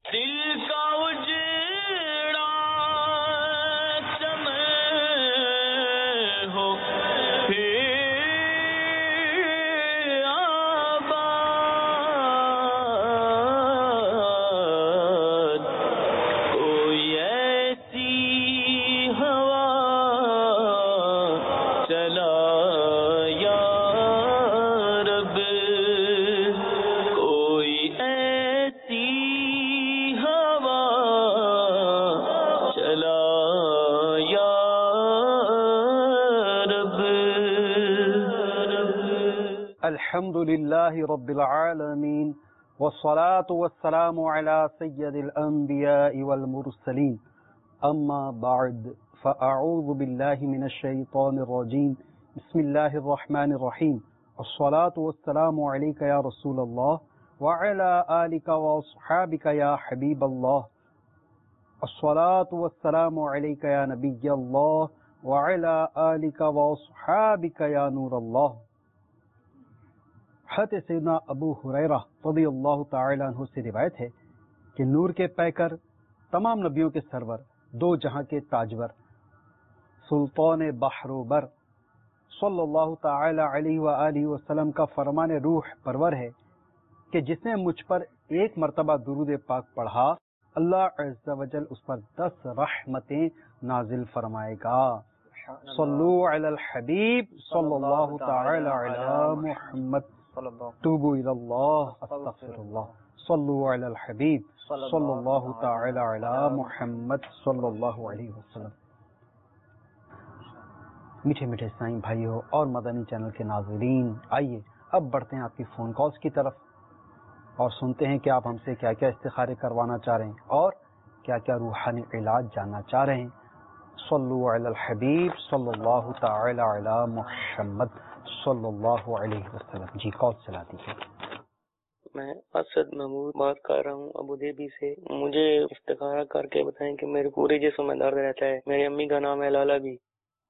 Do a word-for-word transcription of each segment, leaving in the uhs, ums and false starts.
دل کا اجڑا چمن ہو الحمد لله رب العالمين والصلاة والسلام على سيد الأنبياء والمرسلين أما بعد فأعوذ بالله من الشيطان الرجيم بسم الله الرحمن الرحيم الصلاة والسلام عليك يا رسول الله وعلى آلك وأصحابك يا حبيب الله الصلاة والسلام عليك يا نبي الله وعلى آلك وأصحابك يا نور الله. حضرت سیدنا ابو ہریرہ رضی اللہ تعالی عنہ سے روایت ہے کہ نور کے پیکر، تمام نبیوں کے سرور، دو جہاں کے تاجور، سلطان بحر و بر صلی اللہ تعالی علیہ وآلہ وسلم کا فرمان روح پرور ہے کہ جس نے مجھ پر ایک مرتبہ درود پاک پڑھا، اللہ عز و جل اس پر دس رحمتیں نازل فرمائے گا. صلو علی الحبیب صلی اللہ تعالی علی محمد توبوا الی اللہ استغفر اللہ. صلو علی الحبیب صلی اللہ تعالی علی محمد صلی اللہ علیہ وسلم. میٹھے میٹھے سائیں بھائیوں اور مدنی چینل کے ناظرین، آئیے اب بڑھتے ہیں آپ کی فون کالز کی طرف اور سنتے ہیں کہ آپ ہم سے کیا کیا استخارے کروانا چاہ رہے ہیں اور کیا کیا روحانی علاج جاننا چاہ رہے ہیں. صلو علی الحبیب صلی اللہ تعالی علی محمد صلی اللہ علیہ وسلم. جی کال چلا دیجیے. میں اسد محمود بات کر رہا ہوں ابو دھابی سے. مجھے استخارہ کر کے بتائیں کہ میرے پورے جسم میں درد رہتا ہے. میری امی کا نام ہے لالا بھی.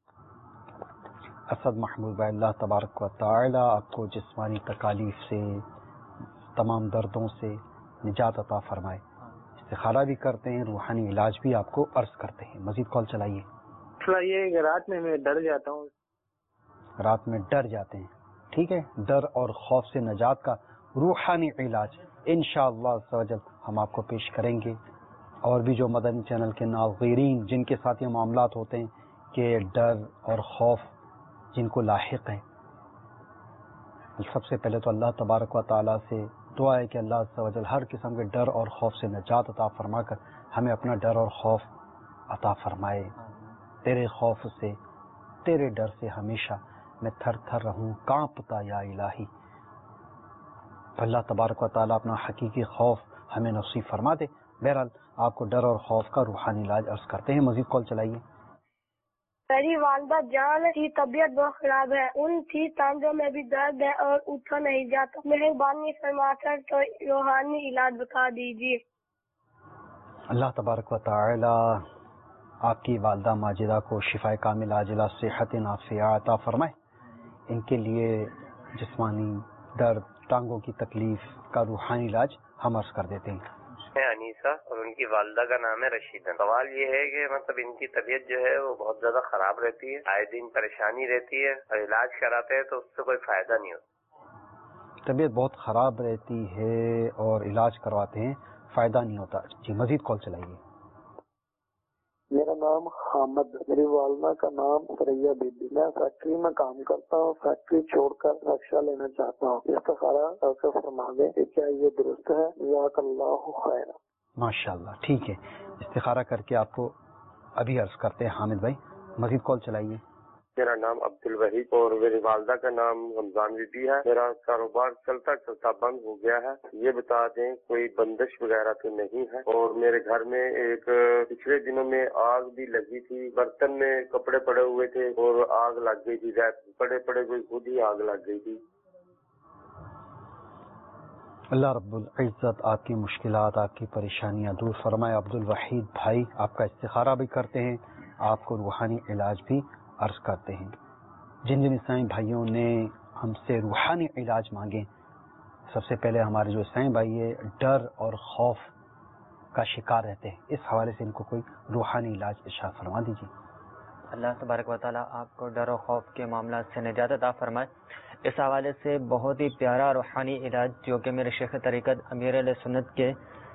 اسد محمود بھائی، اللہ تبارک و تعالی آپ کو جسمانی تکالیف سے، تمام دردوں سے نجات عطا فرمائے. استخارہ بھی کرتے ہیں، روحانی علاج بھی آپ کو عرض کرتے ہیں. مزید کال چلائیے. یہ رات میں میں ڈر جاتا ہوں. رات میں ڈر جاتے ہیں، ٹھیک ہے. ڈر اور خوف سے نجات کا روحانی علاج انشاءاللہ عز و جل ہم آپ کو پیش کریں گے. اور بھی جو مدنی چینل کے ناظرین جن کے ساتھ یہ معاملات ہوتے ہیں کہ ڈر اور خوف جن کو لاحق ہیں، سب سے پہلے تو اللہ تبارک و تعالیٰ سے دعا ہے کہ اللہ عز و جل ہر قسم کے ڈر اور خوف سے نجات عطا فرما کر ہمیں اپنا ڈر اور خوف عطا فرمائے. تیرے خوف سے، تیرے ڈر سے ہمیشہ میں تھر تھر رہوں کانپتا یا الہی. اللہ تبارک و تعالیٰ اپنا حقیقی خوف ہمیں نصیب فرما دے. بہرحال آپ کو ڈر اور خوف کا روحانی علاج عرض کرتے ہیں. مزید کال چلائیے. میری والدہ جان کی طبیعت بہت خراب ہے، ان کی ٹانگوں میں بھی درد ہے اور اٹھا نہیں جاتا. مہربانی فرما کر تو روحانی علاج بتا دیجیے. اللہ تبارک و تعالی آپ کی والدہ ماجدہ کو شفا کامل عاجلہ صحت نافعہ عطا فرمائے. ان کے لیے جسمانی درد، ٹانگوں کی تکلیف کا روحانی علاج ہم عرض کر دیتے ہیں. ہے انیسہ اور ان کی والدہ کا نام ہے رشیدہ. سوال یہ ہے کہ مطلب ان کی طبیعت جو ہے وہ بہت زیادہ خراب رہتی ہے، آئے دن پریشانی رہتی ہے اور علاج کراتے ہیں تو اس سے کوئی فائدہ نہیں ہوتا. طبیعت بہت خراب رہتی ہے اور علاج کرواتے ہیں، فائدہ نہیں ہوتا. جی مزید کال چلائیے. میرا نام حامد، میری والدہ کا نام سریا بی بی. میں فیکٹری میں کام کرتا ہوں، فیکٹری چھوڑ کر رکشہ لینا چاہتا ہوں. استخارہ فرما دیں کہ کیا یہ درست ہے؟ جزاک اللہ خیر. ماشاء اللہ، ٹھیک ہے. استخارہ کر کے آپ کو ابھی عرض کرتے ہیں حامد بھائی. مزید کال چلائیے. میرا نام عبد الوحید اور میری والدہ کا نام رمضان بی بی ہے. میرا کاروبار چلتا چلتا بند ہو گیا ہے. یہ بتا دیں کوئی بندش وغیرہ تو نہیں ہے. اور میرے گھر میں ایک پچھلے دنوں میں آگ بھی لگی تھی، برتن میں کپڑے پڑے ہوئے تھے اور آگ لگ گئی تھی. پڑے پڑے ہوئے خود ہی آگ لگ گئی تھی. اللہ رب العزت آپ کی مشکلات، آپ کی پریشانیاں دور فرمائے. عبد الوحید بھائی آپ کا استخارہ بھی کرتے ہیں، آپ کو روحانی علاج بھی عرض کرتے ہیں. جن جن عیسائی بھائیوں نے ہم سے روحانی علاج مانگے، سب سے پہلے ہمارے جو عیسائی بھائی ہے ڈر اور خوف کا شکار رہتے ہیں. اس حوالے سے ان کو کوئی روحانی علاج ارشاد فرما دیجیے. اللہ تبارک و تعالیٰ آپ کو ڈر و خوف کے معاملات سے نجات عطا فرمائے. اس حوالے سے بہت ہی پیارا روحانی علاج جو کہ میرے شیخ طریقت امیر علیہ سنت کے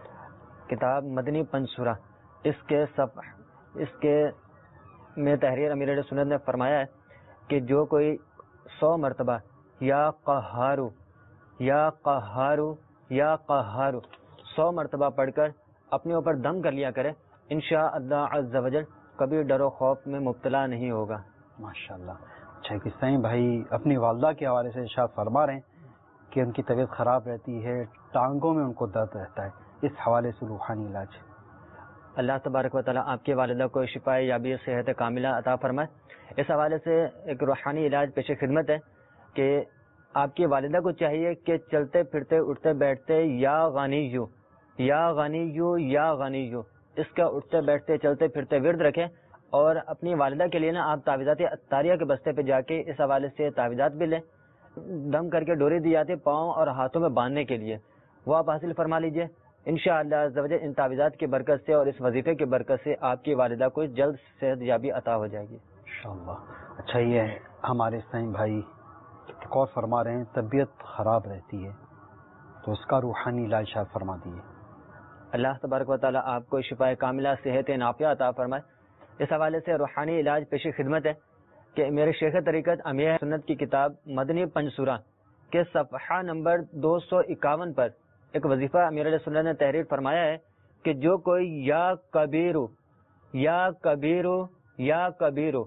کتاب مدنی پنسورہ اس کے صفحہ اس کے میں تحریر امیر علیہ سنت نے فرمایا ہے کہ جو کوئی سو مرتبہ یا قہارو یا قہارو یا قہارو سو مرتبہ پڑھ کر اپنے اوپر دم کر لیا کرے انشاء اللہ عز و جل کبھی ڈر و خوف میں مبتلا نہیں ہوگا. ماشاءاللہ. اچھا کسائیں بھائی اپنی والدہ کے حوالے سے ارشاد فرما رہے ہیں کہ ان کی طبیعت خراب رہتی ہے, ٹانگوں میں ان کو درد رہتا ہے, اس حوالے سے روحانی علاج. اللہ تبارک و تعالیٰ آپ کی والدہ کو شفا یابی صحت کاملہ عطا فرمائے. اس حوالے سے ایک روحانی علاج پیش خدمت ہے کہ آپ کی والدہ کو چاہیے کہ چلتے پھرتے اٹھتے بیٹھتے یا غانی یو یا غانی یو یا غانی یو اس کا اٹھتے بیٹھتے چلتے پھرتے ورد رکھیں, اور اپنی والدہ کے لیے نا آپ تعویذات عطاریہ کے بستے پہ جا کے اس حوالے سے تعویذات بھی لیں. دم کر کے ڈوری دی جاتی ہے پاؤں اور ہاتھوں میں باندھنے کے لیے, وہ آپ حاصل فرما لیجئے انشاءاللہ عز و جل. ان تعویذات کی برکت سے اور اس وظیفے کی برکت سے آپ کی والدہ کو جلد صحت یابی عطا ہو جائے گی انشاءاللہ. اچھا یہ ہمارے سائیں بھائی اور فرما رہے ہیں طبیعت خراب رہتی ہے تو اس کا روحانی علاج شاید فرما دیے. اللہ تبارک و تعالیٰ آپ کو شفا کاملہ صحت نافیہ عطا فرمائے. اس حوالے سے روحانی علاج پیش خدمت ہے کہ میرے شیخ طریقت امیر سنت کی کتاب مدنی پنسورہ کے صفحہ نمبر دو سو اکاون پر ایک وظیفہ امیر علیہ سنت نے تحریر فرمایا ہے کہ جو کوئی یا کبیرو یا کبیرو یا کبیرو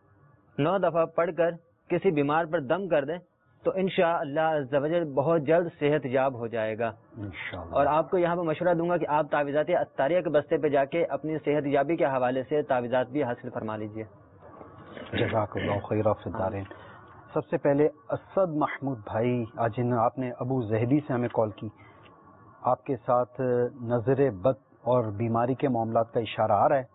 نو دفعہ پڑھ کر کسی بیمار پر دم کر دے تو انشاءاللہ عز و جل بہت جلد صحت یاب ہو جائے گا. اور آپ کو یہاں پہ مشورہ دوں گا کہ آپ تعویذات عطاریہ کے بستے پہ جا کے اپنی صحت یابی کے حوالے سے تعویذات بھی حاصل فرما لیجیے. جزاک اللہ خیر فی الدارین. سب سے پہلے اسد محمود بھائی آج آپ نے ابو زہدی سے ہمیں کال کی, آپ کے ساتھ نظر بد اور بیماری کے معاملات کا اشارہ آ رہا ہے,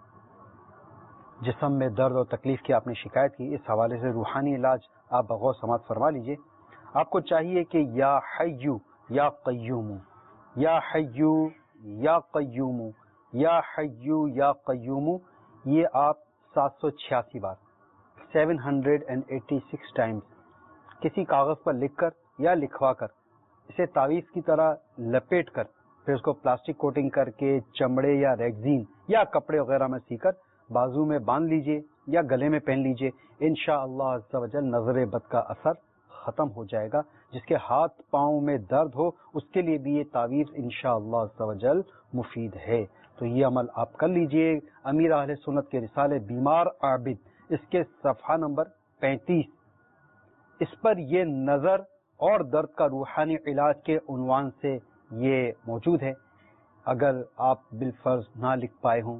جسم میں درد اور تکلیف کی آپ نے شکایت کی. اس حوالے سے روحانی علاج آپ بغور سماعت فرما لیجئے. آپ کو چاہیے کہ یا حیو یا قیوم یا حیو یا قیوم یا حیو یا قیوم یہ آپ سات سو چھیاسی بار seven hundred and eighty six times کسی کاغذ پر لکھ کر یا لکھوا کر اسے تعویذ کی طرح لپیٹ کر پھر اس کو پلاسٹک کوٹنگ کر کے چمڑے یا ریگزین یا کپڑے وغیرہ میں سی کر بازو میں باندھ لیجئے یا گلے میں پہن لیجئے. انشاءاللہ عز و جل نظر بد کا اثر ختم ہو جائے گا. جس کے ہاتھ پاؤں میں درد ہو اس کے لیے بھی یہ تعویذ انشاءاللہ عز و جل مفید ہے. تو یہ عمل آپ کر لیجئے. امیر اہل سنت کے رسالے بیمار عابد اس کے صفحہ نمبر پینتیس اس پر یہ نظر اور درد کا روحانی علاج کے عنوان سے یہ موجود ہے. اگر آپ بالفرض نہ لکھ پائے ہوں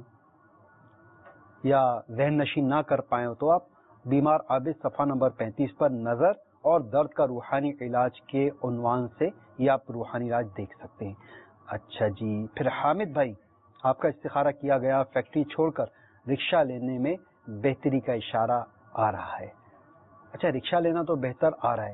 یا ذہن نشین نہ کر پائے ہو تو آپ بیمار عابد صفحہ نمبر پینتیس پر نظر اور درد کا روحانی علاج کے عنوان سے یہ آپ روحانی علاج دیکھ سکتے ہیں. اچھا جی, پھر حامد بھائی آپ کا استخارہ کیا گیا, فیکٹری چھوڑ کر رکشہ لینے میں بہتری کا اشارہ آ رہا ہے. اچھا رکشہ لینا تو بہتر آ رہا ہے,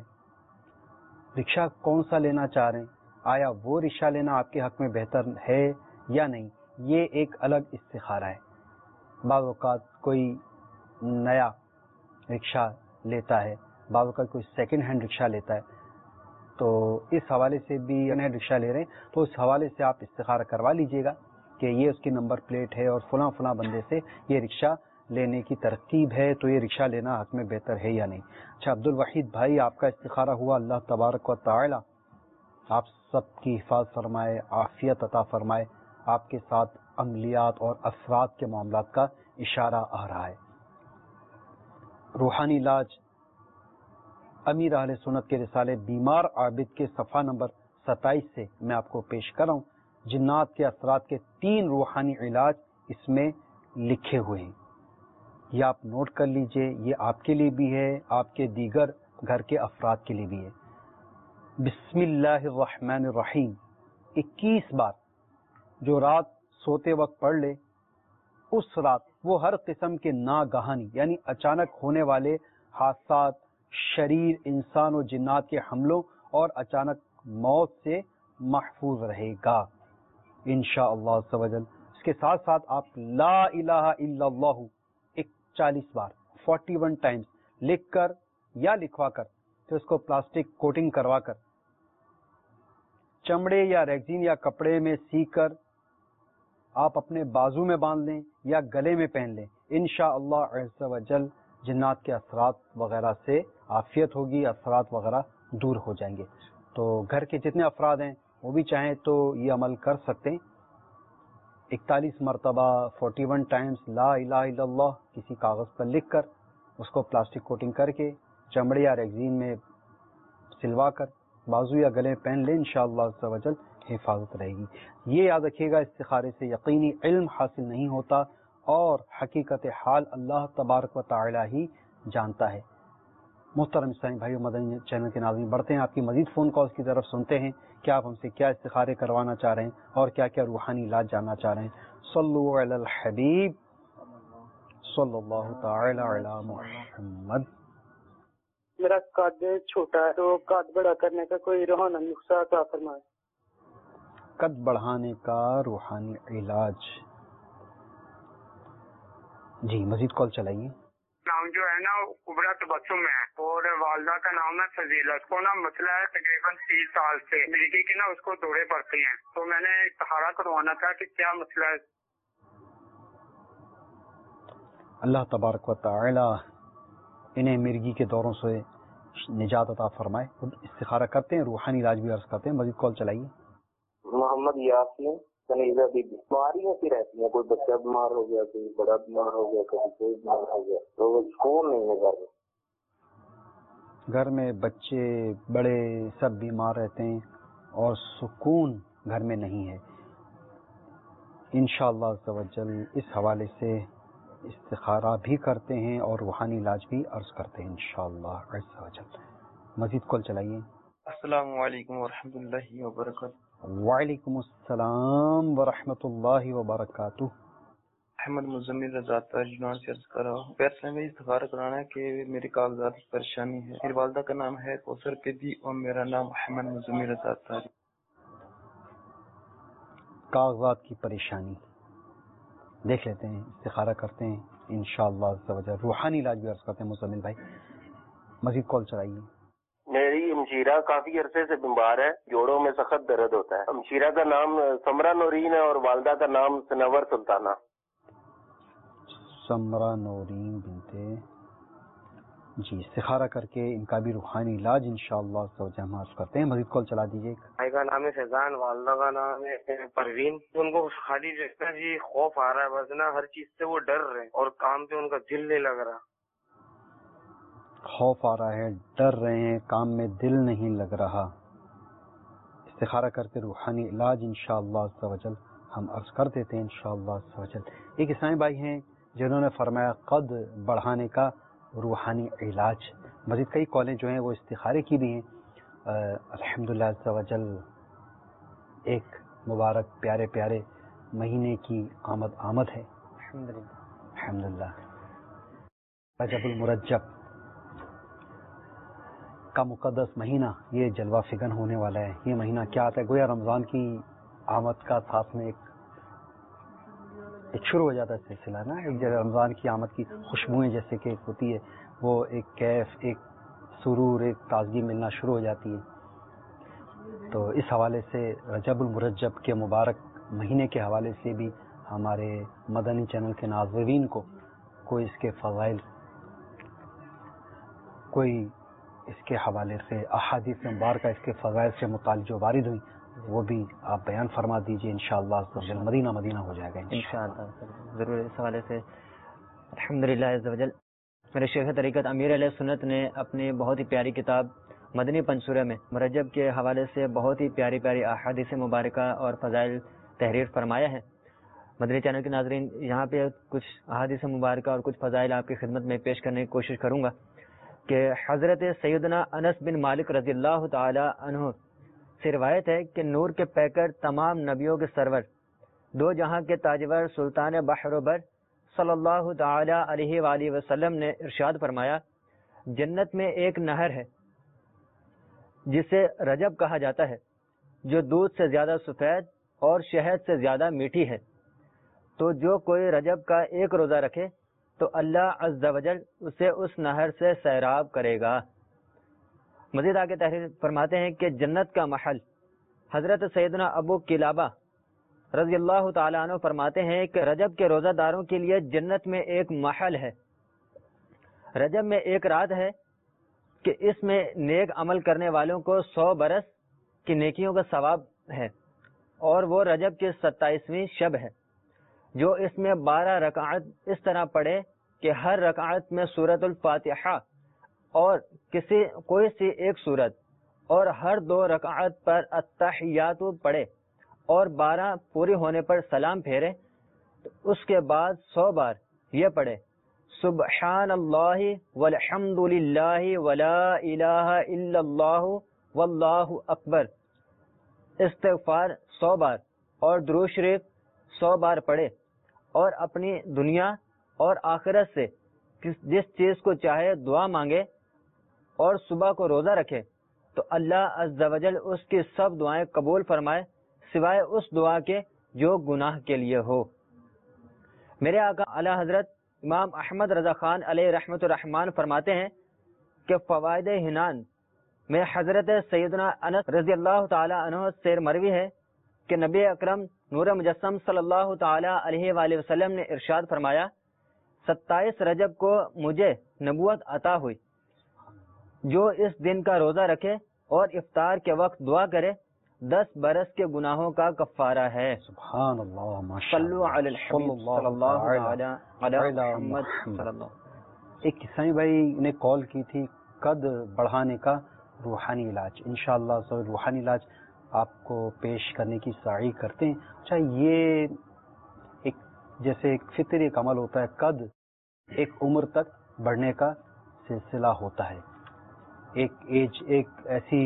رکشہ کون سا لینا چاہ رہے ہیں, آیا وہ رکشہ لینا آپ کے حق میں بہتر ہے یا نہیں, یہ ایک الگ استخارہ ہے. بعض اوقات کوئی نیا رکشہ لیتا ہے, بعض اوقات کوئی سیکنڈ ہینڈ رکشہ لیتا ہے, تو اس حوالے سے بھی ہینڈ رکشہ لے رہے ہیں تو اس حوالے سے آپ استخارہ کروا لیجئے گا کہ یہ اس کی نمبر پلیٹ ہے اور فلاں فلاں بندے سے یہ رکشہ لینے کی ترتیب ہے, تو یہ رکشہ لینا حق میں بہتر ہے یا نہیں. اچھا عبد الوحید بھائی آپ کا استخارہ ہوا, اللہ تبارک و تعالی آپ سب کی حفاظت فرمائے, عافیت عطا فرمائے. آپ کے ساتھ عملیات اور افراد کے معاملات کا اشارہ آ رہا ہے. روحانی علاج امیر اہل سنت کے رسالے بیمار عابد کے صفحہ نمبر ستائیس سے میں آپ کو پیش کر رہا ہوں. جنات کے اثرات کے تین روحانی علاج اس میں لکھے ہوئے ہیں, یہ آپ نوٹ کر لیجئے. یہ آپ کے لیے بھی ہے, آپ کے دیگر گھر کے افراد کے لیے بھی ہے. بسم اللہ الرحمن الرحیم اکیس بار جو رات سوتے وقت پڑھ لے, اس رات وہ ہر قسم کے ناگہانی یعنی اچانک ہونے والے حادثات, شریر انسان و جنات کے حملوں اور اچانک موت سے محفوظ رہے گا. انشاءاللہ عز و جل. اس کے ساتھ ساتھ آپ لا الہ الا اللہ ایک چالیس بار فورٹی ون ٹائمز لکھ کر یا لکھوا کر پھر اس کو پلاسٹک کوٹنگ کروا کر چمڑے یا ریگزین یا کپڑے میں سی کر آپ اپنے بازو میں باندھ لیں یا گلے میں پہن لیں. انشاءاللہ عز و جل جنات کے اثرات وغیرہ سے عافیت ہوگی، اثرات وغیرہ دور ہو جائیں گے. تو گھر کے جتنے افراد ہیں وہ بھی چاہیں تو یہ عمل کر سکتے ہیں. اکتالیس مرتبہ فورٹی ون ٹائمز لا الہ الا اللہ کسی کاغذ پر لکھ کر اس کو پلاسٹک کوٹنگ کر کے چمڑے یا ریگزین میں سلوا کر بازو یا گلے پہن لیں. انشاءاللہ عز و جل حفاظت رہے گی. یہ یاد رکھیے گا استخارے سے یقینی علم حاصل نہیں ہوتا اور حقیقت حال اللہ تبارک و تعالی ہی جانتا ہے. محترم اسلامی بھائیو، مدنی چینل کے ناظرین، بڑھتے ہیں آپ کی مزید فون کالز کی طرف. سنتے ہیں کہ آپ ہم سے کیا استخارے کروانا چاہ رہے ہیں اور کیا کیا روحانی علاج جاننا چاہ رہے ہیں. صلو علی الحبیب صلی اللہ تعالی علی محمد. میرا قد چھوٹا ہے تو قد بڑا کرنے کا کوئی روحانی نسخہ عطا فرمائے. قد بڑھانے کا روحانی علاج. جی مزید کال چلائیے. نام جو ہے نا کبرا تبسم ہے اور والدہ کا نام ہے فضیلت. کو نا مسئلہ ہے تقریباً تیس سال سے بیٹی کی نا اس کو دوڑے پڑتے ہیں، تو میں نے استخارہ کروانا تھا کہ کیا مسئلہ ہے. اللہ تبارک و تعالی انہیں مرگی کے دوروں سے نجات عطا فرمائے. استخارہ کرتے ہیں، روحانی علاج بھی عرض کرتے ہیں. مزید کال چلائیے. محمد یاسین کنیزہ بی بی. بیماریاں سی رہتی ہیں، کوئی بچہ بیمار ہو گیا، کوئی بڑا بیمار ہو گیا، کبھی کوئی بیمار ہو گیا، تو وہ سکون نہیں ہے گھر میں. گھر میں بچے بڑے سب بیمار رہتے ہیں اور سکون گھر میں نہیں ہے. انشاءاللہ عز و جل اس حوالے سے استخارہ بھی کرتے ہیں اور روحانی علاج بھی عرض کرتے ہیں انشاءاللہ عز و جل. مزید کال چلائیے. السلام علیکم ورحمۃ اللہ وبرکاتہ. وعلیکم السلام ورحمۃ اللہ وبرکاتہ. احمد مزمل رضا تاجنان سے عرض کر رہا ہوں. پیسے میں استخارہ کرانا ہے کہ میری کاغذات کی پریشانی ہے. میری والدہ کا نام ہے کوثر بیبی اور میرا نام احمد مزمل رضا تاج. کاغذات کی پریشانی دیکھ لیتے ہیں، استخارہ کرتے ہیں انشاءاللہ عز و جل. روحانی علاج بھی عرض کرتے ہیں مزمل بھائی. مزید کال چلائیے. میری ہمشیرہ کافی عرصے سے بیمار ہے، جوڑوں میں سخت درد ہوتا ہے. ہمشیرہ کا نام سمرہ نورین ہے اور والدہ کا نام سنور سلطانہ. سمرہ نورین بنتے جی. استخارہ کر کے ان کا بھی روحانی علاج انشاءاللہ عز و جل ہم عرض کرتے ہیں. مزید کال چلا دیجیے. بھائی کا نام ہے فیضان، والدہ کا نام ہے پروین. ان کو خالی دیکھتا جی خوف آ رہا ہے، بس نا ہر چیز سے وہ ڈر رہے ہیں اور کام پہ ان کا دل نہیں لگ رہا. خوف آ رہا ہے، ڈر رہے ہیں، کام میں دل نہیں لگ رہا. استخارہ کر کے روحانی علاج انشاءاللہ عز و جل ہم عرض کر دیتے ہیں انشاءاللہ عز و جل. ایک اسلامی بھائی ہیں جنہوں نے فرمایا قد بڑھانے کا روحانی علاج. مزید کئی کالیں جو ہیں وہ استخارے کی بھی ہیں. الحمدللہ عز و جل ایک مبارک پیارے پیارے مہینے کی آمد آمد ہے. الحمدللہ رجب المرجب کا مقدس مہینہ یہ جلوہ فگن ہونے والا ہے. یہ مہینہ کیا آتا ہے؟ گویا رمضان کی آمد کا ساتھ میں ایک ایک شروع ہو جاتا ہے سلسلہ نا. ایک جگہ رمضان کی آمد کی خوشبوئیں جیسے کہ ہوتی ہے، وہ ایک کیف، ایک سرور، ایک تازگی ملنا شروع ہو جاتی ہے. تو اس حوالے سے رجب المرجب کے مبارک مہینے کے حوالے سے بھی ہمارے مدنی چینل کے ناظرین کو کوئی اس کے فضائل، کوئی اس کے حوالے سے احادیث مبارکہ اس کے فضائل سے متعلق جو وارد ہوئی وہ بھی آپ بیان فرما دیجئے. انشاءاللہ مدینہ مدینہ ہو جائے گا انشاءاللہ. ضرور اس حوالے سے الحمدللہ عز و جل میرے شیخ طریقت امیر علیہ سنت نے اپنی بہت ہی پیاری کتاب مدنی پنسورہ میں مرجب کے حوالے سے بہت ہی پیاری پیاری احادیث مبارکہ اور فضائل تحریر فرمایا ہے. مدنی چینل کے ناظرین، یہاں پہ کچھ احادیث مبارکہ اور کچھ فضائل آپ کی خدمت میں پیش کرنے کی کوشش کروں گا کہ حضرت سیدنا انس بن مالک رضی اللہ تعالی عنہ سے روایت ہے کہ نور کے پیکر، تمام نبیوں کے سرور، دو جہاں کے تاجور، سلطان بحر و بر صلی اللہ تعالی علیہ وآلہ وسلم نے ارشاد فرمایا، جنت میں ایک نہر ہے جسے رجب کہا جاتا ہے، جو دودھ سے زیادہ سفید اور شہد سے زیادہ میٹھی ہے. تو جو کوئی رجب کا ایک روزہ رکھے تو اللہ عز و جل اسے اس نہر سے سیراب کرے گا. مزید آگے تحریر فرماتے ہیں کہ جنت کا محل. حضرت سیدنا ابو قلابہ رضی اللہ تعالیٰ عنہ فرماتے ہیں کہ رجب کے روزہ داروں کے لیے جنت میں ایک محل ہے. رجب میں ایک رات ہے کہ اس میں نیک عمل کرنے والوں کو سو برس کی نیکیوں کا ثواب ہے، اور وہ رجب کی ستائیسویں شب ہے. جو اس میں بارہ رکعت اس طرح پڑھے کہ ہر رکعت میں سورۃ الفاتحہ اور کسی کوئی سی ایک سورت، اور ہر دو رکعت پر التحیات پڑھے اور بارہ پوری ہونے پر سلام پھیرے، اس کے بعد سو بار یہ پڑھے سبحان اللہ والحمد للہ ولا الہ الا اللہ واللہ اکبر، استغفار سو بار اور درود شریف سو بار پڑھے، اور اپنی دنیا اور آخرت سے جس چیز کو چاہے دعا مانگے، اور صبح کو روزہ رکھے تو اللہ عز و جل اس کی سب دعائیں قبول فرمائے سوائے اس دعا کے جو گناہ کے لیے ہو. میرے آقا اعلی حضرت امام احمد رضا خان علیہ رحمت الرحمان فرماتے ہیں کہ فوائد ہنان میں حضرت سیدنا انس رضی اللہ تعالی عنہ سے مروی ہے کہ نبی اکرم نور مجسم صلی اللہ تعالی علیہ وآلہ وسلم نے ارشاد فرمایا، ستائیس رجب کو مجھے نبوت عطا ہوئی. جو اس دن کا روزہ رکھے اور افطار کے وقت دعا کرے دس برس کے گناہوں کا کفارہ ہے. سبحان اللہ، صلو علی الحبیب صلی اللہ علی محمد صلی اللہ. ایک کسائی بھائی نے کال کی تھی قد بڑھانے کا روحانی علاج. انشاءاللہ سب روحانی علاج آپ کو پیش کرنے کی سعی کرتے ہیں. اچھا، یہ ایک جیسے ایک فطری ایک عمل ہوتا ہے، قد ایک عمر تک بڑھنے کا سلسلہ ہوتا ہے. ایک ایج ایک ایسی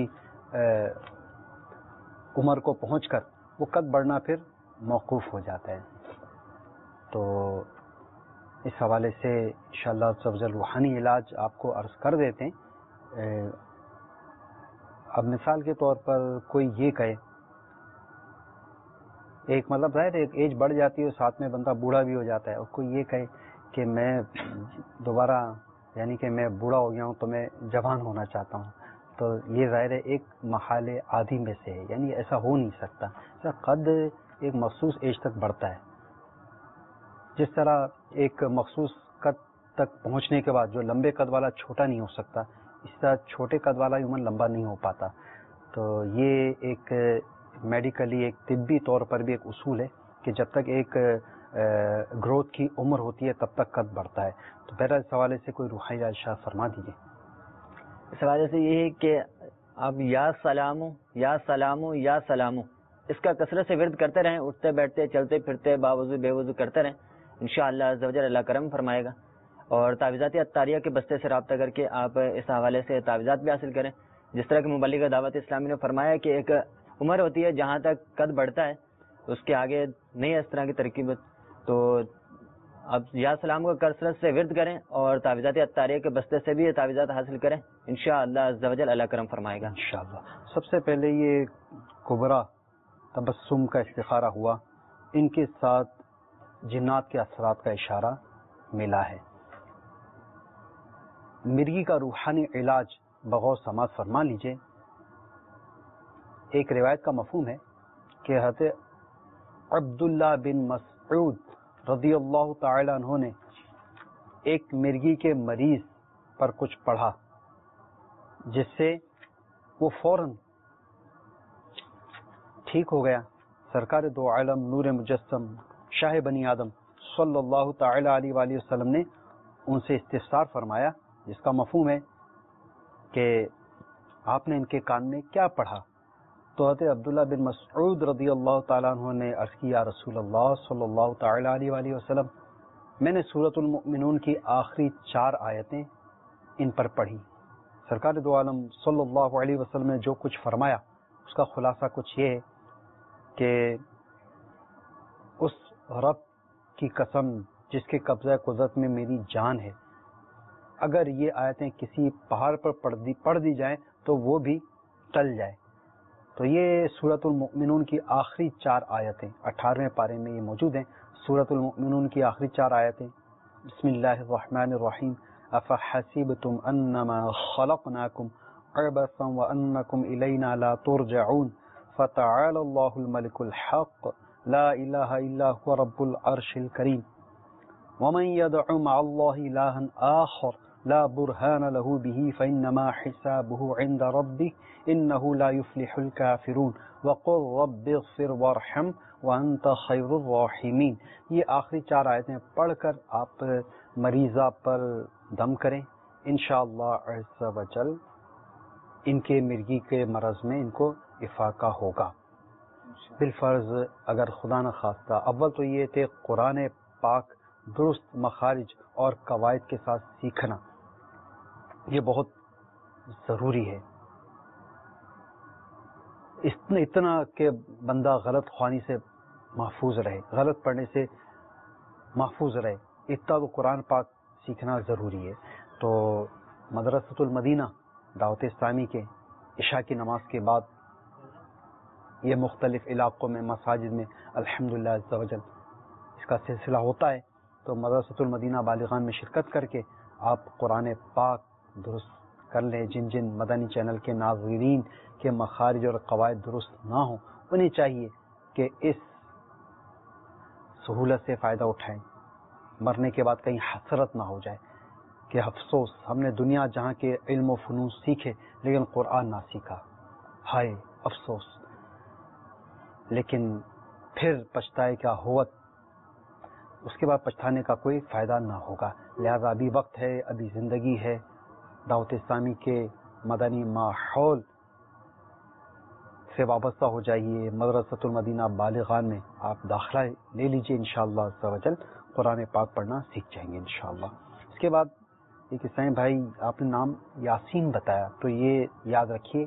عمر کو پہنچ کر وہ قد بڑھنا پھر موقوف ہو جاتا ہے. تو اس حوالے سے انشاءاللہ سب روحانی علاج آپ کو عرض کر دیتے ہیں. اب مثال کے طور پر کوئی یہ کہے، ایک مطلب ظاہر ایک ایج بڑھ جاتی ہے، ساتھ میں بندہ بوڑھا بھی ہو جاتا ہے، اور کوئی یہ کہے کہ میں دوبارہ یعنی کہ میں بوڑھا ہو گیا ہوں تو میں جوان ہونا چاہتا ہوں، تو یہ ظاہر ہے ایک محال عادی میں سے ہے، یعنی ایسا ہو نہیں سکتا. قد ایک مخصوص ایج تک بڑھتا ہے. جس طرح ایک مخصوص قد تک پہنچنے کے بعد جو لمبے قد والا چھوٹا نہیں ہو سکتا، اس طرح چھوٹے قد والا عموماً لمبا نہیں ہو پاتا. تو یہ ایک میڈیکلی ایک طبی طور پر بھی ایک اصول ہے کہ جب تک ایک گروتھ کی عمر ہوتی ہے تب تک قد بڑھتا ہے. تو بہرحال اس حوالے سے کوئی روحانی ارشاد فرما دیجیے. اس حوالے سے یہ ہے کہ آپ یا سلامو یا سلامو یا سلامو اس کا کثرت سے ورد کرتے رہیں، اٹھتے بیٹھتے چلتے پھرتے باوضو بے وضو کرتے رہیں، انشاءاللہ عز و جل اللہ کرم فرمائے گا. اور تعویذات عطاریہ کے بستے سے رابطہ کر کے آپ اس حوالے سے تعویذات بھی حاصل کریں. جس طرح کہ مبلغ دعوت اسلامی نے فرمایا کہ ایک عمر ہوتی ہے جہاں تک قد بڑھتا ہے، اس کے آگے نہیں ہے اس طرح کی ترکیب. تو اب یا سلام کو کثرت سے ورد کریں اور تعویذات عطاریہ کے بستے سے بھی تعویذات حاصل کریں، انشاءاللہ عز و جل اللہ کرم فرمائے گا. انشاءاللہ. سب سے پہلے یہ کبرا تبسم کا استخارہ ہوا، ان کے ساتھ جنات کے اثرات کا اشارہ ملا ہے. مرغی کا روحانی علاج بغور سماعت فرما لیجئے. ایک روایت کا مفہوم ہے کہ حضرت عبداللہ بن مسعود رضی اللہ تعالی عنہ نے ایک مرغی کے مریض پر کچھ پڑھا جس سے وہ فوراً ٹھیک ہو گیا. سرکار دو عالم نور مجسم شاہ بنی آدم صلی اللہ تعالی علیہ وآلہ وسلم نے ان سے استفسار فرمایا، جس کا مفہوم ہے کہ آپ نے ان کے کان میں کیا پڑھا. تو حضرت عبداللہ بن مسعود رضی اللہ تعالیٰ عنہ نے عرض کی، یا رسول اللہ صلی اللہ تعالی علیہ وآلہ وسلم، میں نے سورۃ المؤمنون کی آخری چار آیتیں ان پر پڑھی. سرکار دو عالم صلی اللہ علیہ وسلم نے جو کچھ فرمایا اس کا خلاصہ کچھ یہ ہے کہ اس رب کی قسم جس کے قبضہ قدرت میں میری جان ہے، اگر یہ آیتیں کسی پہاڑ پر پڑھ دی پڑھ دی جائیں تو وہ بھی ٹل جائے. تو یہ سورۃ المؤمنون کی آخری چار آیتیں اٹھارہویں پارے میں یہ موجود ہیں. سورۃ المؤمنون کی آخری چار آیتیں. بسم اللہ الرحمن الرحیم. افحسبتم انما خلقناکم عبثا وانکم الینا لا ترجعون فتعالی اللہ الملک الحق لا الہ الا هو رب العرش الکریم ومن يدع مع الله إلها آخر لا برهان له به فإنما حسابه عند ربه إنه لا يفلح الكافرون وقل رب اغفر وارحم وأنت خير الراحمين. یہ آخری چار آیتیں پڑھ کر آپ مریضہ پر دم کریں. انشاءاللہ عز و جل ان کے مرگی کے مرض میں ان کو افاقہ ہوگا. بالفرض اگر خدا نہ خواستہ اول تو یہ تھے قرآن پاک درست مخارج اور قواعد کے ساتھ سیکھنا، یہ بہت ضروری ہے. اتنا اتنا کہ بندہ غلط خوانی سے محفوظ رہے، غلط پڑھنے سے محفوظ رہے، اتنا تو قرآن پاک سیکھنا ضروری ہے. تو مدرسۃ المدینہ دعوت اسلامی کے عشاء کی نماز کے بعد یہ مختلف علاقوں میں مساجد میں الحمدللہ عز و جل اس کا سلسلہ ہوتا ہے. تو مدرسۃ المدینہ بالغان میں شرکت کر کے آپ قرآن پاک درست کر لیں. جن جن مدنی چینل کے ناظرین کے مخارج اور قواعد درست نہ ہوں انہیں چاہیے کہ اس سہولت سے فائدہ اٹھائیں، مرنے کے بعد کہیں حسرت نہ ہو جائے کہ افسوس ہم نے دنیا جہاں کے علم و فنون سیکھے لیکن قرآن نہ سیکھا، ہائے افسوس. لیکن پھر پچھتائے کیا ہوت، اس کے بعد پچھتانے کا کوئی فائدہ نہ ہوگا. لہذا ابھی وقت ہے، ابھی زندگی ہے. دعوت اسلامی کے مدنی ماحول سے وابستہ ہو جائیے. مدرسۃ المدینہ بالغان میں آپ داخلہ لے لیجئے، انشاءاللہ عز و جل قرآن پاک پڑھنا سیکھ جائیں گے انشاءاللہ. اس کے بعد ایک اسلام بھائی آپ نے نام یاسین بتایا، تو یہ یاد رکھیے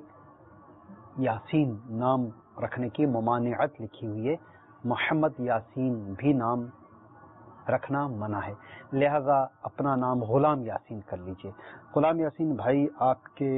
یاسین نام رکھنے کی ممانعت لکھی ہوئی ہے. محمد یاسین بھی نام رکھنا منع ہے، لہذا اپنا نام غلام یاسین کر لیجئے. غلام یاسین بھائی آپ کے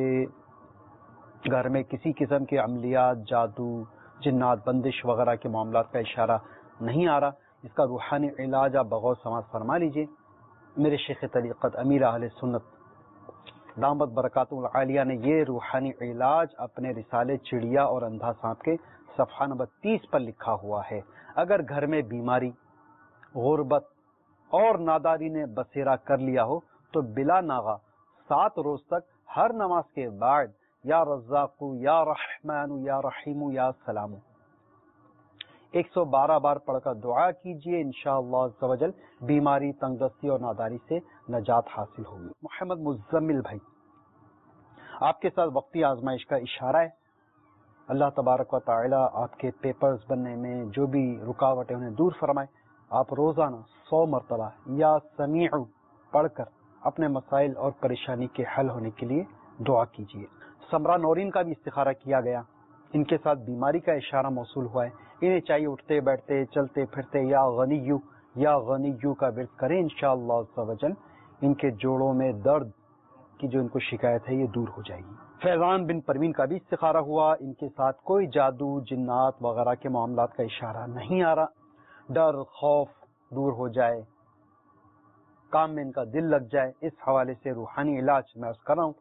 گھر میں کسی قسم کے عملیات، جادو، جنات، بندش وغیرہ کے معاملات کا اشارہ نہیں آ رہا. اس کا روحانی علاج آپ بغور سماعت فرما لیجئے. میرے شیخ طریقت امیر اہل سنت دامت برکاتہ العالیہ نے یہ روحانی علاج اپنے رسالے چڑیا اور اندھا سانپ کے صفحہ نمبر تیس پر لکھا ہوا ہے. اگر گھر میں بیماری، غربت اور ناداری نے بسیرا کر لیا ہو تو بلا ناغہ سات روز تک ہر نماز کے بعد یا رزاق یا رحمان یا رحیم یا سلام ایک سو بارہ بار پڑھ کر دعا کیجئے. انشاءاللہ عز و جل بیماری، تنگ دستی اور ناداری سے نجات حاصل ہوگی. محمد مزمل بھائی آپ کے ساتھ وقتی آزمائش کا اشارہ ہے. اللہ تبارک و تعالی آپ کے پیپرز بننے میں جو بھی رکاوٹیں انہیں دور فرمائے. آپ روزانہ سو مرتبہ یا سمیع پڑھ کر اپنے مسائل اور پریشانی کے حل ہونے کے لیے دعا کیجیے. سمرا نورین کا بھی استخارہ کیا گیا، ان کے ساتھ بیماری کا اشارہ موصول ہوا ہے. انہیں چاہیے اٹھتے بیٹھتے چلتے پھرتے یا غنیو یا غنیو کا ورد کریں. انشاءاللہ عز و جل ان کے جوڑوں میں درد کی جو ان کو شکایت ہے یہ دور ہو جائے گی. فیضان بن پروین کا بھی استخارہ ہوا، ان کے ساتھ کوئی جادو، جنات وغیرہ کے معاملات کا اشارہ نہیں آ رہا. ڈر، خوف دور ہو جائے، کام میں ان کا دل لگ جائے. اس حوالے سے روحانی علاج میں اس کر رہا ہوں.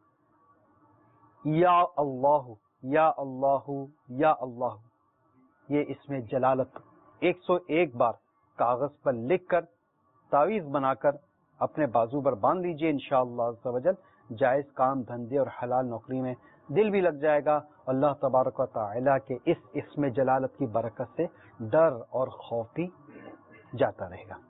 یا اللہ یا اللہ یا اللہ، یہ اس میں جلالت ایک سو ایک بار کاغذ پر لکھ کر تعویذ بنا کر اپنے بازو پر باندھ لیجئے. انشاءاللہ عز و جل جائز کام دھندے اور حلال نوکری میں دل بھی لگ جائے گا. اللہ تبارک و تعالی کے اس اسم جلالت کی برکت سے ڈر اور خوف بھی جاتا رہے گا.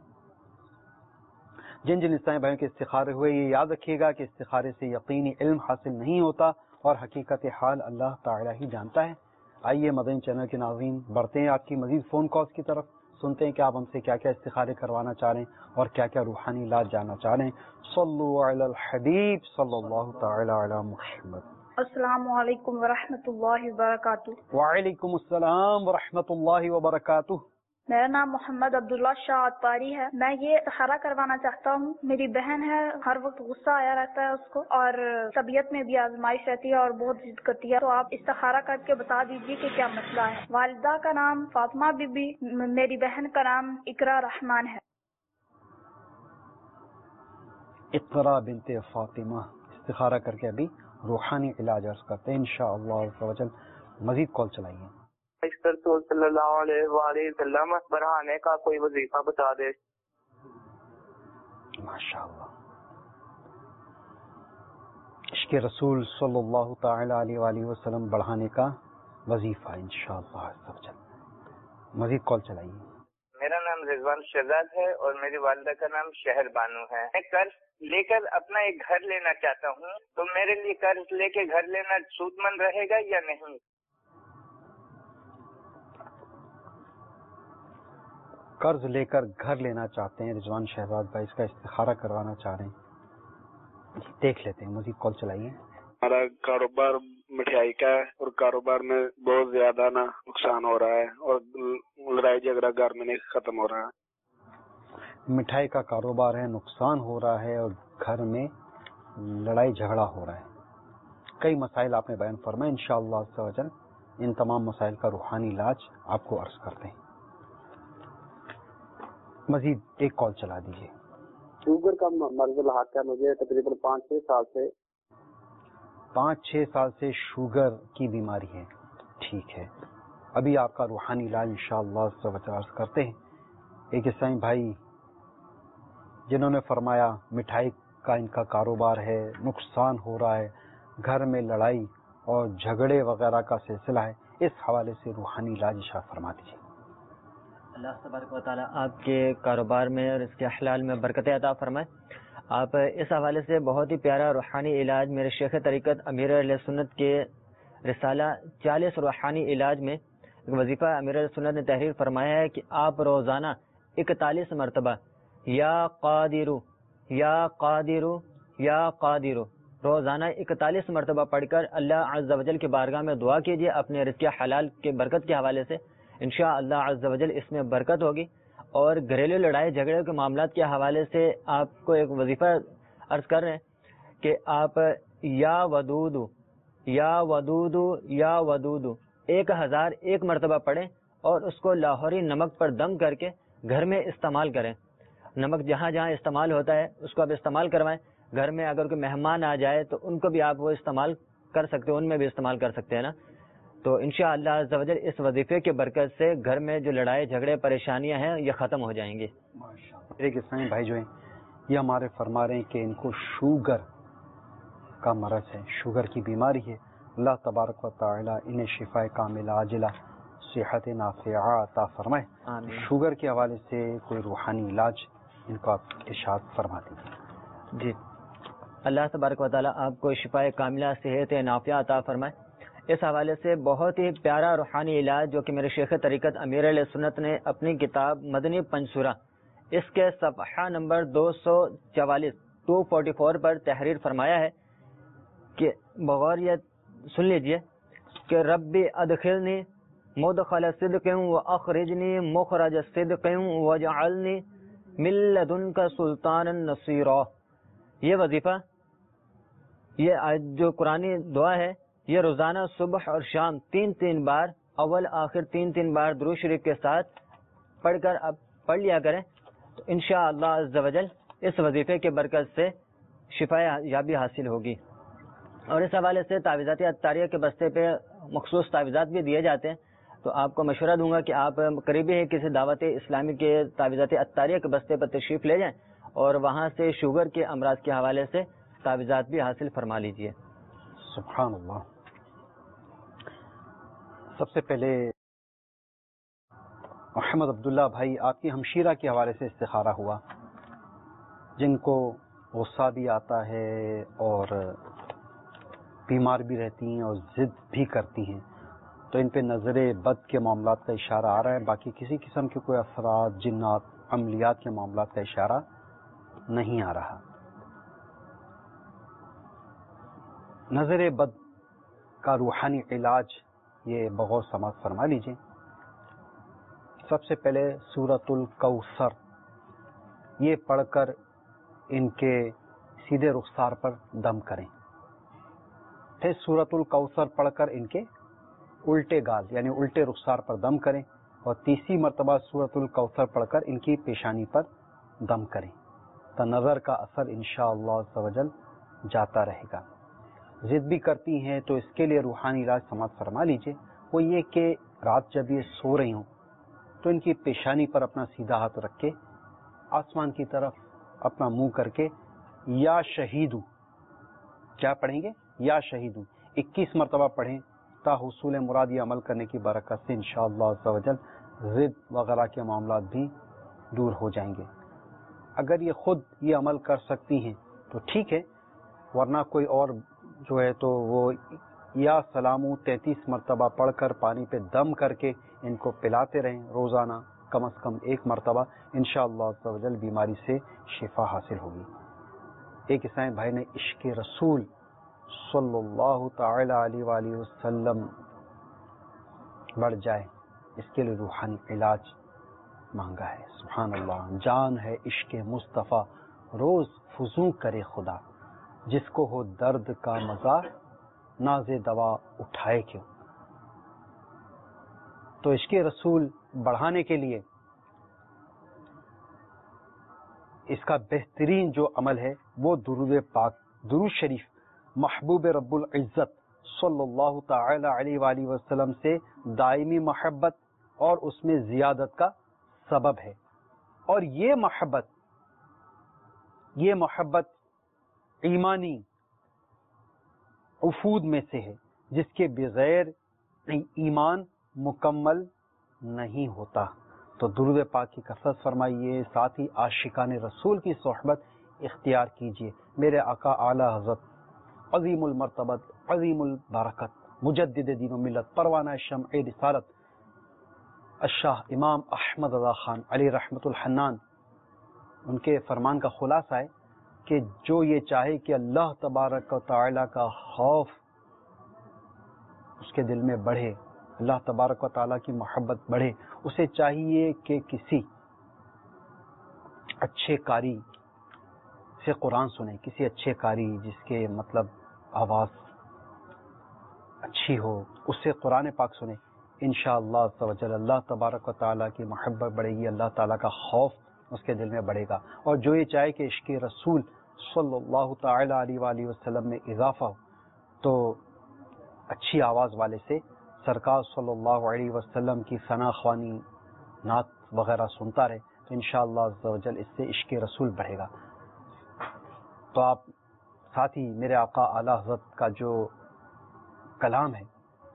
جن جن اسلامی بھائیوں کے استخارے ہوئے یہ یاد رکھیے گا کہ استخارے سے یقینی علم حاصل نہیں ہوتا اور حقیقت حال اللہ تعالی ہی جانتا ہے. آئیے مدنی چینل کے ناظرین بڑھتے ہیں آپ کی مزید فون کالز کی طرف، سنتے ہیں کہ آپ ہم سے کیا کیا استخارے کروانا چاہ رہے ہیں اور کیا کیا روحانی علاج جاننا چاہ رہے ہیں. صلو علی الحبیب صلی اللہ تعالی علی محمد. السلام علیکم ورحمۃ اللہ وبرکاتہ. وعلیکم السلام ورحمۃ اللہ وبرکاتہ. میرا نام محمد عبداللہ شاہ عطاری ہے. میں یہ استخارہ کروانا چاہتا ہوں. میری بہن ہے, ہر وقت غصہ آیا رہتا ہے اس کو, اور طبیعت میں بھی آزمائش رہتی ہے اور بہت ضد کرتی ہے. تو آپ استخارہ کر کے بتا دیجیے کہ کیا مسئلہ ہے. والدہ کا نام فاطمہ بی بی, میری بہن کا نام اقرا رحمان ہے. اقرا بنت فاطمہ استخارہ کر کے ابھی روحانی علاج عرض کرتے ہیں انشاءاللہ عز و جل. مزید کال چلائیے. رسول صلی اللہ علیہ وآلہ وسلم بڑھانے کا کوئی وظیفہ بتا دے. ماشاءاللہ. عشق رسول صلی اللہ تعالی علیہ وآلہ وسلم بڑھانے کا وظیفہ انشاءاللہ عز و جل. مزید کال چلائیے. میرا نام رضوان شہزاد ہے اور میری والدہ کا نام شہر بانو ہے. میں قرض لے کر اپنا ایک گھر لینا چاہتا ہوں, تو میرے لیے قرض لے کے گھر لینا سود مند رہے گا یا نہیں؟ قرض لے کر گھر لینا چاہتے ہیں رضوان شہزاد بھائی, اس کا استخارہ کروانا چاہ رہے ہیں. دیکھ لیتے ہیں. مزید کال چلائیے. ہمارا کاروبار مٹھائی کا ہے اور کاروبار میں بہت زیادہ نا نقصان ہو رہا ہے اور لڑائی جھگڑا گھر میں نہیں ختم ہو رہا ہے. مٹھائی کا کاروبار ہے, نقصان ہو رہا ہے اور گھر میں لڑائی جھگڑا ہو رہا ہے. کئی مسائل آپ نے بیان فرمائے. انشاءاللہ عز و جل ان تمام مسائل کا روحانی علاج آپ کو عرض کرتے ہیں. مزید ایک کال چلا دیجیے. شوگر کا مرض لاحق ہے مجھے تقریباً پانچ چھ سال سے. پانچ چھ سال سے شوگر کی بیماری ہے. ٹھیک ہے, ابھی آپ کا روحانی علاج انشاءاللہ عز و جل عرض کرتے ہیں. ایک عیسائی بھائی جنہوں نے فرمایا مٹھائی کا ان کا کاروبار ہے, نقصان ہو رہا ہے, گھر میں لڑائی اور جھگڑے وغیرہ کا سلسلہ ہے, اس حوالے سے روحانی علاج ارشاد فرما دیجیے. اللہ تبارک و تعالیٰ آپ کے کاروبار میں اور اس کے حلال میں برکتیں عطا فرمائے. آپ اس حوالے سے بہت ہی پیارا روحانی علاج میرے شیخ طریقت امیر اہل سنت کے رسالہ چالیس روحانی علاج میں ایک وظیفہ امیر اہل سنت نے تحریر فرمایا ہے کہ آپ روزانہ اکتالیس مرتبہ یا قادرو یا قادرو یا قادرو روزانہ اکتالیس مرتبہ پڑھ کر اللہ عز و جل کی بارگاہ میں دعا کیجیے اپنے رزق حلال کے برکت کے حوالے سے. انشاءاللہ عز و جل اس میں برکت ہوگی. اور گھریلو لڑائی جھگڑے کے معاملات کے حوالے سے آپ کو ایک وظیفہ عرض کر رہے ہیں کہ آپ یا ودود یا ودود یا ودود ایک ہزار ایک مرتبہ پڑھیں اور اس کو لاہوری نمک پر دم کر کے گھر میں استعمال کریں. نمک جہاں جہاں استعمال ہوتا ہے اس کو آپ استعمال کروائیں. گھر میں اگر کوئی مہمان آ جائے تو ان کو بھی آپ وہ استعمال کر سکتے ہیں, ان میں بھی استعمال کر سکتے ہیں نا. تو انشاءاللہ عز و جل اس وظیفے کے برکت سے گھر میں جو لڑائی جھگڑے پریشانیاں ہیں یہ ختم ہو جائیں گی. ایک اسلامی بھائی جو ہیں یہ ہمارے فرما رہے ہیں کہ ان کو شوگر کا مرض ہے, شوگر کی بیماری ہے. اللہ تبارک و تعالی انہیں شفا کاملہ عاجلہ صحت نافعہ عطا فرمائے. شوگر کے حوالے سے کوئی روحانی علاج ان کو آپ ارشاد فرما دیجیے. جی, اللہ تبارک و تعالی آپ کو شفا کاملہ صحت نافعہ عطا فرمائے. اس حوالے سے بہت ہی پیارا روحانی علاج جو کہ میرے شیخ طریقت امیر علیہ سنت نے اپنی کتاب مدنی پنسورہ اس کے صفحہ نمبر دو سو چوالیس ٹو فورٹی فور پر تحریر فرمایا ہے کہ بغور یہ سن لیجئے کہ ربی ادخلنی مدخل صدق و اخرجنی مخرج صدق وجعلنی من لدنک سلطانا نصیرا. یہ وظیفہ یہ جو قرآنی دعا ہے یہ روزانہ صبح اور شام تین تین بار اول آخر تین تین بار درود شریف کے ساتھ پڑھ کر اب پڑھ لیا کریں تو انشاءاللہ عز و جل اس وظیفے کے برکت سے شفا یابی حاصل ہوگی. اور اس حوالے سے تعویذات عطاریہ کے بستے پہ مخصوص تعویذات بھی دیے جاتے ہیں, تو آپ کو مشورہ دوں گا کہ آپ قریبی ہے کسی دعوت اسلامی کے تعویذات عطاریہ کے بستے پر تشریف لے جائیں اور وہاں سے شوگر کے امراض کے حوالے سے تعویذات بھی حاصل فرما لیجیے. سبحان اللہ. سب سے پہلے محمد عبداللہ بھائی آپ کی ہمشیرہ کے حوالے سے استخارہ ہوا جن کو غصہ بھی آتا ہے اور بیمار بھی رہتی ہیں اور ضد بھی کرتی ہیں, تو ان پہ نظر بد کے معاملات کا اشارہ آ رہا ہے. باقی کسی قسم کے کوئی اثرات جنات عملیات کے معاملات کا اشارہ نہیں آ رہا. نظر بد کا روحانی علاج یہ بغور سماعت فرما لیجئے. سب سے پہلے سورۃ الکوثر یہ پڑھ کر ان کے سیدھے رخسار پر دم کریں، پھر سورۃ الکوثر پڑھ کر ان کے الٹے گال یعنی الٹے رخسار پر دم کریں، اور تیسری مرتبہ سورۃ الکوثر پڑھ کر ان کی پیشانی پر دم کریں تو نظر کا اثر انشاءاللہ عز و جل جاتا رہے گا۔ ضد بھی کرتی ہیں تو اس کے لیے روحانی علاج سماعت فرما لیجئے، وہ یہ کہ رات جب یہ سو رہی ہوں تو ان کی پیشانی پر اپنا سیدھا ہاتھ رکھ کے آسمان کی طرف اپنا منہ کر کے یا شہیدو کیا پڑھیں گے؟ یا شہیدو اکیس مرتبہ پڑھیں تا حصول مراد یہ عمل کرنے کی برکت سے انشاءاللہ عز و جل ضد وغیرہ کے معاملات بھی دور ہو جائیں گے۔ اگر یہ خود یہ عمل کر سکتی ہیں تو ٹھیک ہے، ورنہ کوئی اور جو ہے تو وہ یا سلامو تینتیس مرتبہ پڑھ کر پانی پہ دم کر کے ان کو پلاتے رہیں روزانہ کم از کم ایک مرتبہ، انشاءاللہ عز و جل بیماری سے شفا حاصل ہوگی۔ ایک عیسائی بھائی نے عشق رسول صلی اللہ تعالی علیہ وآلہ وسلم بڑھ جائے اس کے لیے روحانی علاج مانگا ہے۔ سبحان اللہ، جان ہے عشق مصطفیٰ روز فزوں کرے خدا، جس کو ہو درد کا مزہ ناز دوا اٹھائے کیوں۔ تو عشق رسول بڑھانے کے لیے اس کا بہترین جو عمل ہے وہ درود پاک، درود شریف محبوب رب العزت صلی اللہ تعالی علیہ وآلہ وسلم سے دائمی محبت اور اس میں زیادت کا سبب ہے، اور یہ محبت یہ محبت ایمانی افود میں سے ہے جس کے بغیر ایمان مکمل نہیں ہوتا۔ تو درود پاک کی کثرت فرمائیے، ساتھ ہی عاشقان رسول کی صحبت اختیار کیجیے۔ میرے آقا اعلی حضرت عظیم المرتبت عظیم البرکت مجدد دین و ملت پروانہ شمع رسالت الشاہ امام احمد رضا خان علی رحمت الحنان، ان کے فرمان کا خلاصہ ہے کہ جو یہ چاہے کہ اللہ تبارک و تعالی کا خوف اس کے دل میں بڑھے، اللہ تبارک و تعالی کی محبت بڑھے، اسے چاہیے کہ کسی اچھے قاری سے قرآن سنے، کسی اچھے قاری جس کے مطلب آواز اچھی ہو اس سے قرآن پاک سنے، انشاءاللہ عز و جل اللہ تبارک و تعالی کی محبت بڑھے گی، اللہ تعالی کا خوف اس کے دل میں بڑھے گا۔ اور جو یہ چاہے کہ عشق رسول صلی اللہ تعالی علیہ وآلہ وسلم میں اضافہ ہو تو اچھی آواز والے سے سرکار صلی اللہ علیہ وسلم کی ثنا خوانی نعت وغیرہ سنتا رہے تو انشاءاللہ عز و جل اس سے عشق رسول بڑھے گا۔ تو آپ ساتھ ہی میرے آقا اعلی حضرت کا جو کلام ہے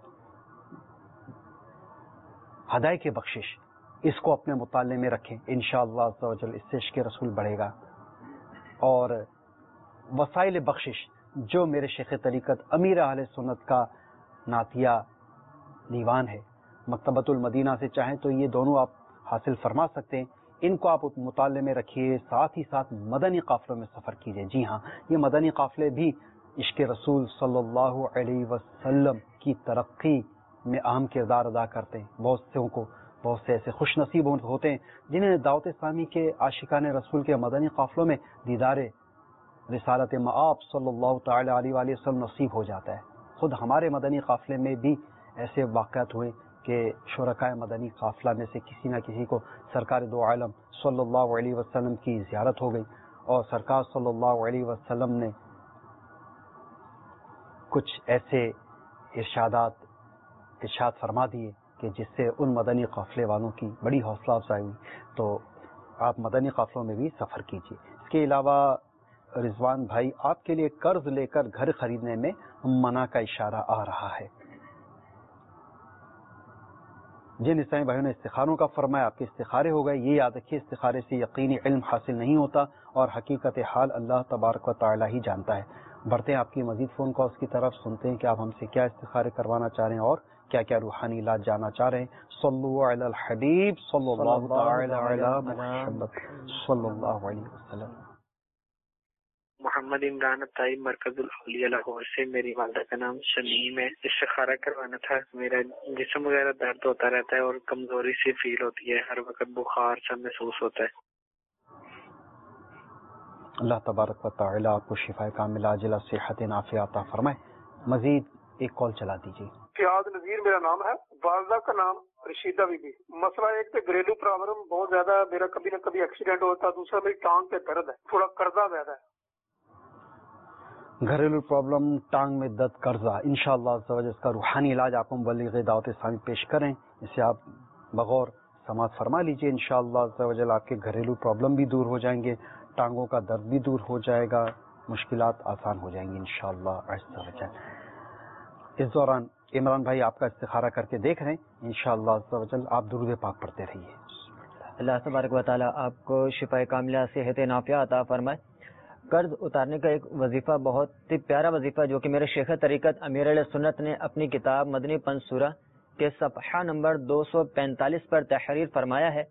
ہدایت کی بخشش، اس کو اپنے مطالعے میں رکھیں، انشاءاللہ عز و جل اس سے عشق رسول بڑھے گا۔ اور وسائل بخشش جو میرے شیخ طریقت امیر اہل سنت کا نعتیہ دیوان ہے، مکتبۃ المدینہ سے چاہیں تو یہ دونوں آپ حاصل فرما سکتے ہیں، ان کو آپ مطالعے میں رکھیے، ساتھ ہی ساتھ مدنی قافلوں میں سفر کیجیے۔ جی ہاں، یہ مدنی قافلے بھی عشق رسول صلی اللہ علیہ وسلم کی ترقی میں اہم کردار ادا کرتے ہیں۔ بہت سے کو بہت سے ایسے خوش نصیب ہوتے ہیں جنہیں دعوت اسلامی کے عاشقان رسول کے مدنی قافلوں میں دیدار رسالت مآب صلی اللہ تعالی علیہ وآلہ وسلم نصیب ہو جاتا ہے۔ خود ہمارے مدنی قافلے میں بھی ایسے واقعات ہوئے کہ شرکائے مدنی قافلہ میں سے کسی نہ کسی کو سرکار دو عالم صلی اللہ علیہ وسلم کی زیارت ہو گئی، اور سرکار صلی اللہ علیہ وسلم نے کچھ ایسے ارشادات ارشاد فرما دیے کہ جس سے ان مدنی قافلے والوں کی بڑی حوصلہ افزائی ہوئی۔ تو آپ مدنی قافلوں میں بھی سفر کیجیے۔ اس کے علاوہ رضوان بھائی آپ کے لیے قرض لے کر گھر خریدنے میں منع کا اشارہ آ رہا ہے۔ جن عیسائی بھائیوں نے استخاروں کا فرمایا آپ کے استخارے ہو گئے، یہ یاد رکھیے استخارے سے یقینی علم حاصل نہیں ہوتا اور حقیقت حال اللہ تبارک و تعالی ہی جانتا ہے۔ بڑھتے ہیں آپ کی مزید فون کالز کی طرف، سنتے ہیں کہ آپ ہم سے کیا استخارے کروانا چاہ رہے ہیں اور کیا کیا روحانی علاج جاننا چاہ رہے ہیں۔ صلو علی الحبیب صلی اللہ تعالی علی محمد صلی اللہ علیہ وسلم۔ محمد عمران طیب مرکز الاولیاء لاہور سے. میری والدہ کا نام شمیم ہے. استخارہ کروانا تھا. میرا جسم وغیرہ درد ہوتا رہتا ہے اور کمزوری سی فیل ہوتی ہے, ہر وقت بخار سا محسوس ہوتا ہے. اللہ تبارک و تعالی آپ کو شفا کاملہ عاجلہ صحت نافعہ عطا فرمائے. مزید ایک کال چلا دیجیے. فیاض نذیر میرا نام ہے. والدہ کا نام رشیدہ بی بی. مسئلہ ایک تو گھریلو پرابلم بہت زیادہ ہے. میرا کبھی نہ کبھی ایکسیڈنٹ ہوتا ہے. دوسرا میری ٹانگ پہ درد ہے, تھوڑا قرضہ زیادہ ہے. گھریلو پرابلم, ٹانگ میں درد, قرضہ. انشاءاللہ عز و جل اس کا روحانی علاج آپ کو مبلغ دعوت اسلامی پیش کریں. اسے آپ بغور سماعت فرما لیجئے. انشاءاللہ عز و جل آپ کے گھریلو پرابلم بھی دور ہو جائیں گے, ٹانگوں کا درد بھی دور ہو جائے گا, مشکلات آسان ہو جائیں گی انشاءاللہ عز و جل. اس دوران عمران بھائی آپ کا استخارہ کر کے دیکھ رہے ہیں. انشاءاللہ عز و جل آپ درود پاک پڑھتے رہیے. اللہ تبارک و تعالی آپ کو شفا کاملہ صحت نافعہ عطا فرمائے. قرض اتارنے کا ایک وظیفہ, بہت ہی پیارا وظیفہ, جو کہ میرے شیخ طریقت امیر علیہ سنت نے اپنی کتاب مدنی پنصورہ کے صفحہ نمبر دو سو پینتالیس پر تحریر فرمایا ہے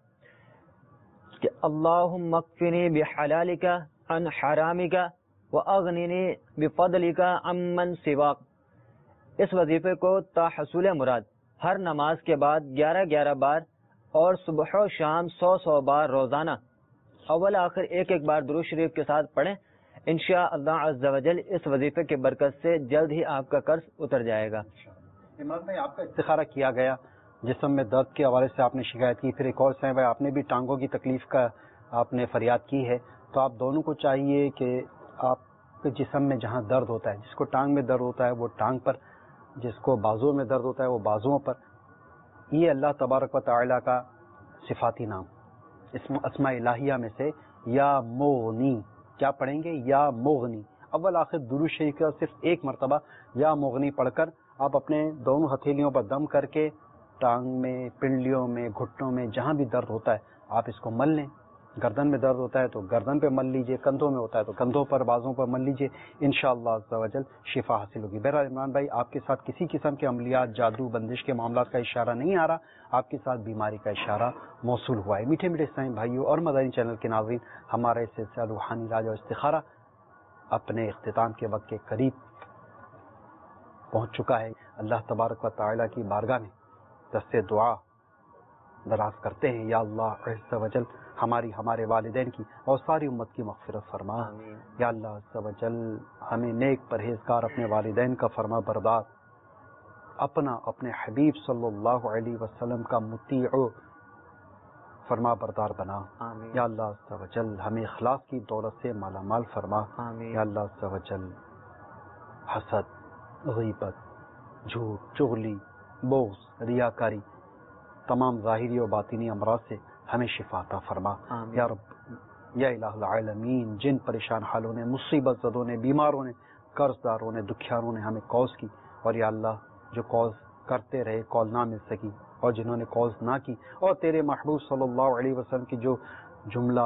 کہ اللہم اکفنی بحلالک عن حرامک واغننی بفضلک عمن سواک. اس وظیفے کو تا حصول مراد ہر نماز کے بعد گیارہ گیارہ بار اور صبح و شام سو سو بار روزانہ اول آخر ایک ایک بار درود شریف کے ساتھ پڑھیں. انشاء اللہ عز و جل اس وظیفے کی برکت سے جلد ہی آپ کا قرض اتر جائے گا. عمران بھائی آپ کا استخارہ کیا گیا, جسم میں درد کے حوالے سے آپ نے شکایت کی, پھر ایک اور سے بھائی آپ نے بھی ٹانگوں کی تکلیف کا آپ نے فریاد کی ہے. تو آپ دونوں کو چاہیے کہ آپ کے جسم میں جہاں درد ہوتا ہے, جس کو ٹانگ میں درد ہوتا ہے وہ ٹانگ پر, جس کو بازو میں درد ہوتا ہے وہ بازوؤں پر. یہ اللہ تبارک و تعالی کا صفاتی نام, اسم اسماء الہیہ میں سے یا مغنی. کیا پڑھیں گے؟ یا مغنی. اول آخر درود شریف کا صرف ایک مرتبہ یا مغنی پڑھ کر آپ اپنے دونوں ہتھیلیوں پر دم کر کے ٹانگ میں, پنڈلیوں میں, گھٹنوں میں جہاں بھی درد ہوتا ہے آپ اس کو مل لیں. گردن میں درد ہوتا ہے تو گردن پہ مل لیجئے, کندھوں میں ہوتا ہے تو کندھوں پر, بازوں پر مل لیجئے. انشاءاللہ عز و جل شفا حاصل ہوگی. بہرحال عمران بھائی آپ کے ساتھ کسی قسم کے عملیات, جادو, بندش کے معاملات کا اشارہ نہیں آ رہا, آپ کے ساتھ بیماری کا اشارہ موصول ہوا ہے. میٹھے میٹھے اسلامی بھائیوں اور مدنی چینل کے ناظرین, ہمارا اس سلسلہ روحانی علاج اور استخارہ اپنے اختتام کے وقت کے قریب پہنچ چکا ہے. اللہ تبارک و تعالی کی بارگاہ میں دست دعا دراز کرتے ہیں, یا اللہ عز و جل ہماری, ہمارے والدین کی اور ساری امت کی مغفرت فرما. یا اللہ عز و جل ہمیں نیک پرہیزگار اپنے والدین کا فرما بردار, اپنا اپنے حبیب صلی اللہ علیہ وسلم کا مطیع فرما بردار بنا. یا اللہ عز و جل ہمیں اخلاص کی دولت سے مالا مال فرما. یا اللہ عز و جل حسد, غیبت, جھوٹ, چغلی, بغض, ریاکاری, تمام ظاہری و باطنی امراض سے ہمیں شفا عطا فرما. یا رب یا الہ العالمین, جن پریشان حالوں نے, مصیبت زدوں نے, بیماروں نے, قرض داروں نے, دکھیاروں نے ہمیں کال کی, اور یا اللہ جو کال کرتے رہے کال نہ مل سکی, اور جنہوں نے کالز نہ کی, اور تیرے محبوب صلی اللہ علیہ وسلم کی جو جملہ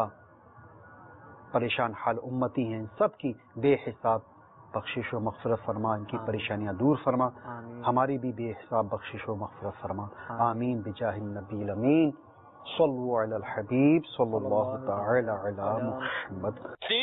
پریشان حال امتی ہیں, سب کی بے حساب بخشش و مغفرت فرما, ان کی پریشانیاں دور فرما, ہماری بھی بے حساب بخشش و مغفرت فرما. آمین بجاہ النبی الامین. صلو علی الحبیب صلی اللہ تعالی علی محمد.